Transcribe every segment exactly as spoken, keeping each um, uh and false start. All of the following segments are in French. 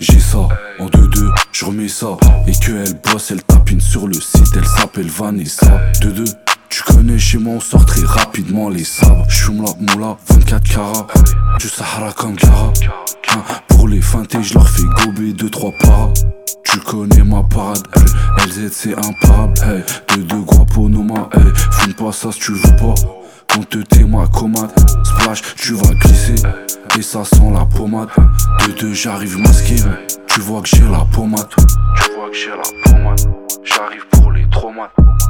j'ai ça, en deux deux, je remets ça. Et que elle bosse, elle tapine sur le site, elle s'appelle Vanessa. deux deux, tu connais chez moi, on sort très rapidement les sabres. J'fume la moula, vingt-quatre carats, du Sahara comme Gara. Hein, pour les feinter, je leur fais gober deux trois paras. Tu connais ma parade, hey. L Z c'est imparable, hey. deux deux guapo noma, hey. Fume pas ça si tu veux pas. On te tait ma commande, splash, tu vas glisser. Et ça sent la pommade. deux deux j'arrive masqué, tu vois que j'ai la pommade. Tu vois que j'ai la pommade. J'arrive pour les traumates.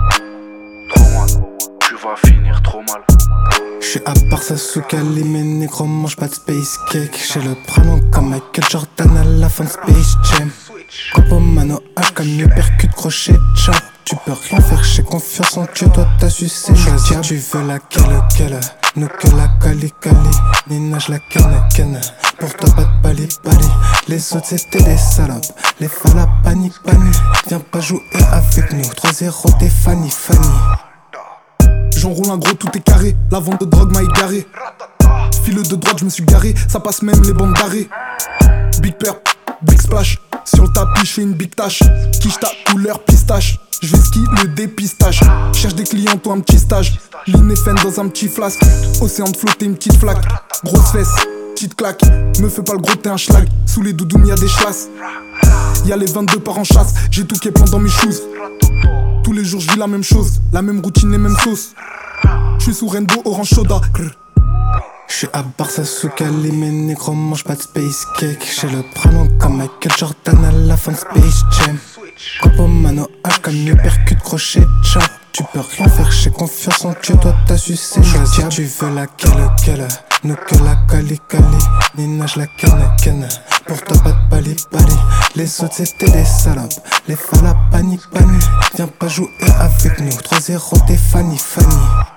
Traumates, tu vas finir trop mal. J'suis à part Sasuke, mes négros mangent pas de space cake. J'ai le prénom comme Michael Jordan à la fin de Space Jam. Copo mano H comme mieux percute crochet chop. Tu peux rien faire, j'ai confiance en Dieu, toi t'as sucé le diable. Tu veux laquelle, quelle, nous que la cali cali. Ninage la canne canne, pour toi pas de pali pali. Les autres c'était des salopes, les falas pani pani. Viens pas jouer avec nous, trois zéro t'es Fanny Fanny. J'enroule un gros, tout est carré, la vente de drogue m'a égaré. File de droite, je me suis garé, ça passe même les bandes d'arrêt. Big Perp, Big Splash, sur le tapis j'fais une big tâche. Quiche ta couleur pistache, j'vais ski le dépistage. Cherche des clients, toi un petit stage. L'inéphène dans un petit flasque, océan de flotter une petite flaque. Grosse fesse, petite claque, me fais pas le gros t'es un schlag. Sous les doudounes y'a des chasses, y'a les vingt-deux par en chasse. J'ai tout qui est plein dans mes shoes. Tous les jours je vis la même chose, la même routine et même sauce. J'suis sous Rainbow, orange soda. J'suis à Barça sous Cali, mes négros mangent pas de space cake. J'ai le prénom comme Michael Jordan à la fin de Space Jam. Copo mano H comme mieux percute crochet chop. Tu peux rien faire, j'ai confiance en Dieu, toi t'as sucé le diable. Tu veux laquelle, quelle, nous que la cali cali. Ninage la canne canne, pour toi pas de pali pali. Les autres c'était des salopes, les falas pani pani. Viens pas jouer avec nous, trois zéro t'es Fanny Fanny.